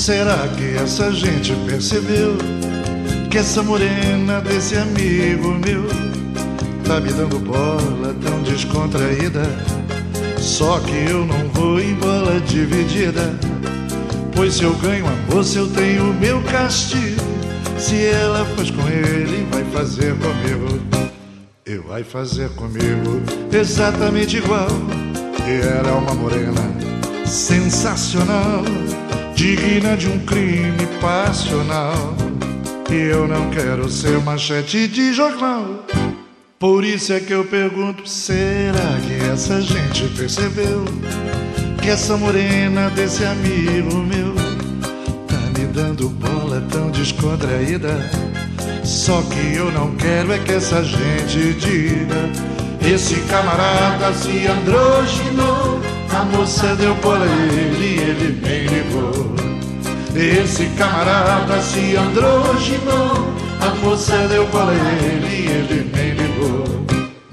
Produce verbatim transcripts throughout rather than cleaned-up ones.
Será que essa gente percebeu que essa morena desse amigo meu tá me dando bola tão descontraída? Só que eu não vou em bola dividida, pois se eu ganho a moça eu tenho o meu castigo. Se ela faz com ele, vai fazer comigo, e vai fazer comigo exatamente igual. E ela é uma morena sensacional, digna de um crime passional. E eu não quero ser manchete de jornal. Por isso é que eu pergunto, será que essa gente percebeu que essa morena desse amigo meu tá me dando bola tão descontraída? Só que eu não quero é que essa gente diga: esse camarada se androginou, a moça deu bola a ele e ele nem ligou. Esse camarada se androginou, a moça deu bola a ele e ele nem ligou.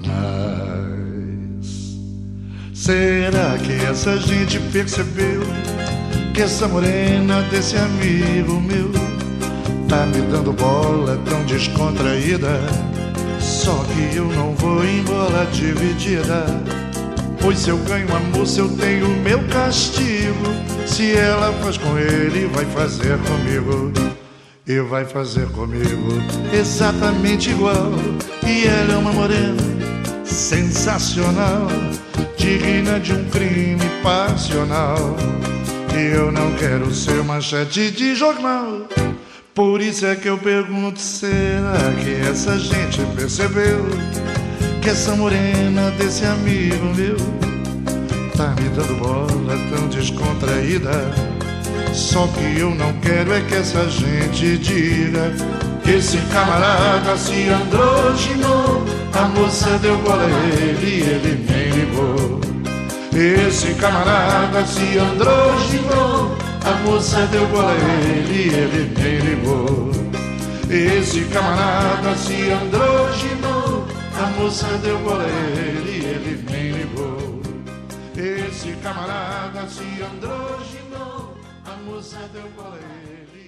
Mas será que essa gente percebeu que essa morena desse amigo meu tá me dando bola tão descontraída? Só que eu não vou em bola dividida, pois se eu ganho a moça eu tenho o meu castigo. Se ela faz com ele, vai fazer comigo, e vai fazer comigo exatamente igual. E ela é uma morena sensacional, digna de um crime passional. E eu não quero ser manchete de jornal. Por isso é que eu pergunto, será que essa gente percebeu que essa morena desse amigo meu tá me dando bola tão descontraída? Só que eu não quero é que essa gente diga: esse camarada se androginou, a moça deu bola a ele e ele nem ligou. Esse camarada se androginou, a moça deu bola a ele e ele nem ligou. Esse camarada se androginou, a moça deu bola a ele e ele nem ligou. Esse camarada se androginou, a moça deu bola a ele.